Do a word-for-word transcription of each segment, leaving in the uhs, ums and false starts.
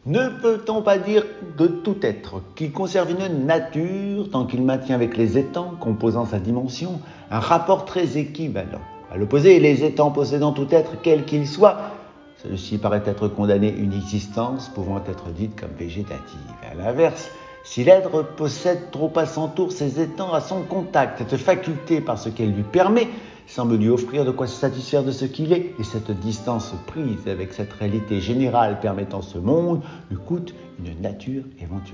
Ne peut-on pas dire de tout être qu'il conserve une nature tant qu'il maintient avec les étangs composant sa dimension un rapport très équivalent? À l'opposé, les étangs possédant tout être quel qu'il soit, celui-ci paraît être condamné à une existence pouvant être dite comme végétative. Et à l'inverse, si l'être possède trop à son tour ces étangs à son contact, cette faculté par ce qu'elle lui permet semble lui offrir de quoi se satisfaire de ce qu'il est, et cette distance prise avec cette réalité générale permettant ce monde lui coûte une nature éventuelle.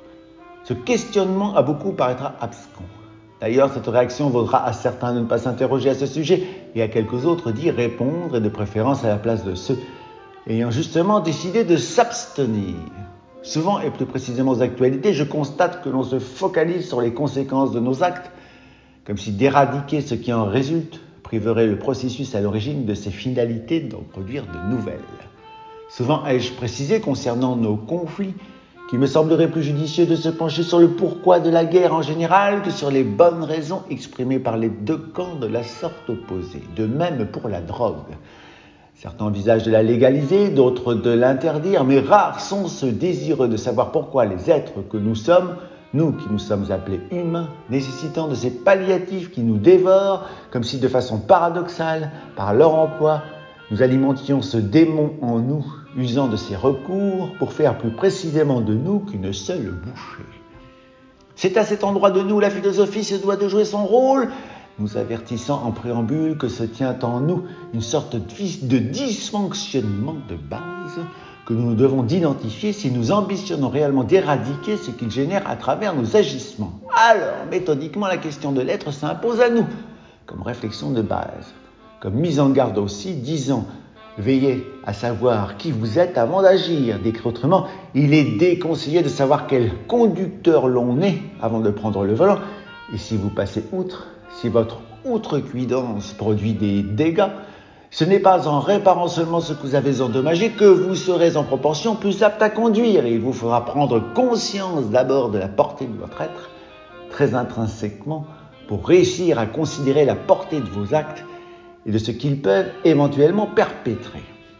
Ce questionnement à beaucoup paraîtra abscon. D'ailleurs, cette réaction vaudra à certains de ne pas s'interroger à ce sujet et à quelques autres d'y répondre, et de préférence à la place de ceux ayant justement décidé de s'abstenir. Souvent, et plus précisément aux actualités, je constate que l'on se focalise sur les conséquences de nos actes, comme si d'éradiquer ce qui en résulte priverait le processus à l'origine de ses finalités d'en produire de nouvelles. Souvent ai-je précisé concernant nos conflits qu'il me semblerait plus judicieux de se pencher sur le pourquoi de la guerre en général que sur les bonnes raisons exprimées par les deux camps de la sorte opposée. De même pour la drogue. Certains envisagent de la légaliser, d'autres de l'interdire, mais rares sont ceux désireux de savoir pourquoi les êtres que nous sommes, nous qui nous sommes appelés humains, nécessitant de ces palliatifs qui nous dévorent, comme si de façon paradoxale, par leur emploi, nous alimentions ce démon en nous, usant de ces recours pour faire plus précisément de nous qu'une seule bouchée. C'est à cet endroit de nous la philosophie se doit de jouer son rôle, nous avertissant en préambule que se tient en nous une sorte de dysfonctionnement de base que nous devons d'identifier si nous ambitionnons réellement d'éradiquer ce qu'il génère à travers nos agissements. Alors, méthodiquement, la question de l'être s'impose à nous, comme réflexion de base, comme mise en garde aussi, disant « Veillez à savoir qui vous êtes avant d'agir ». Décrit autrement, il est déconseillé de savoir quel conducteur l'on est avant de prendre le volant, et si vous passez outre, si votre outrecuidance produit des dégâts, ce n'est pas en réparant seulement ce que vous avez endommagé que vous serez en proportion plus apte à conduire, et il vous faudra prendre conscience d'abord de la portée de votre être, très intrinsèquement, pour réussir à considérer la portée de vos actes et de ce qu'ils peuvent éventuellement perpétrer.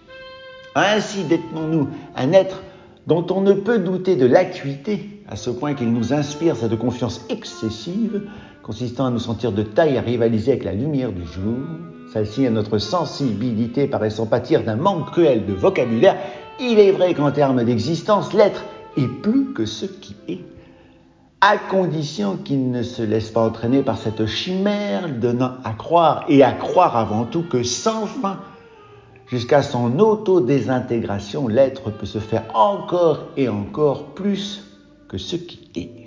Ainsi détenons-nous un être dont on ne peut douter de l'acuité, à ce point qu'il nous inspire cette confiance excessive, consistant à nous sentir de taille à rivaliser avec la lumière du jour, celle-ci à notre sensibilité paraissant pâtir d'un manque cruel de vocabulaire. Il est vrai qu'en termes d'existence, l'être est plus que ce qui est, à condition qu'il ne se laisse pas entraîner par cette chimère, donnant à croire, et à croire avant tout, que sans fin, jusqu'à son auto-désintégration, l'être peut se faire encore et encore plus que ce qui est.